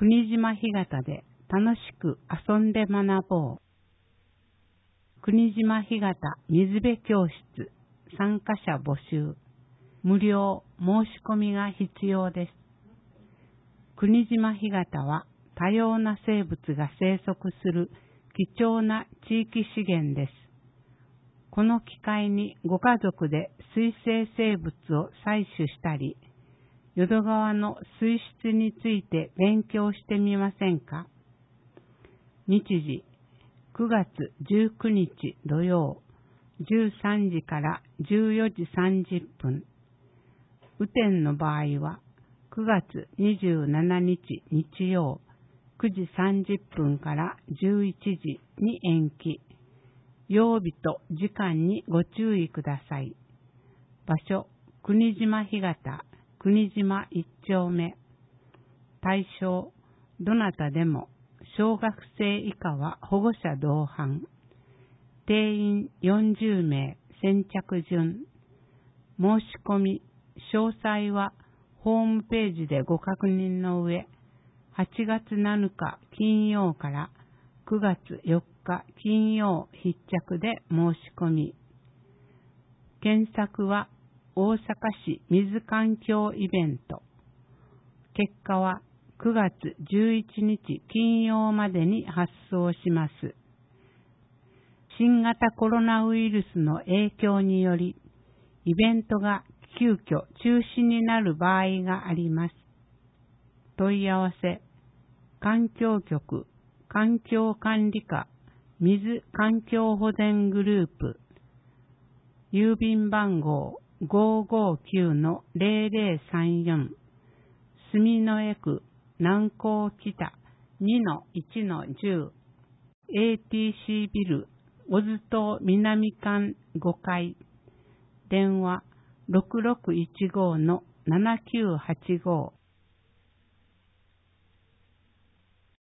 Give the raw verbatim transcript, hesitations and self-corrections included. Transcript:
国島干潟で楽しく遊んで学ぼう。国島干潟水辺教室参加者募集。無料申し込みが必要です。国島干潟は多様な生物が生息する貴重な地域資源です。この機会にご家族で水生生物を採取したり、淀川の水質について勉強してみませんか？日時くがつじゅうくにち土曜じゅうさんじからじゅうよじさんじゅっぷん。雨天の場合はくがつにじゅうしちにち日曜くじさんじゅっぷんからじゅういちじに延期。曜日と時間にご注意ください。場所、国島干潟、国島一丁目。対象、どなたでも、小学生以下は保護者同伴。定員よんじゅうめい、先着順。申し込み、詳細はホームページでご確認の上、はちがつなのか金曜からくがつよっか金曜必着で申し込み。検索は大阪市水環境イベント。結果はくがつじゅういちにち金曜までに発送します。新型コロナウイルスの影響により、イベントが急遽中止になる場合があります。問い合わせ、環境局、環境管理課、水環境保全グループ、郵便番号 ごーごーきゅうのぜろぜろさんよん、住之江区南港北 にのいちのじゅう、エーティーシー ビル、小津島南館ごかい、電話ろくろくいちごのななきゅうはちご。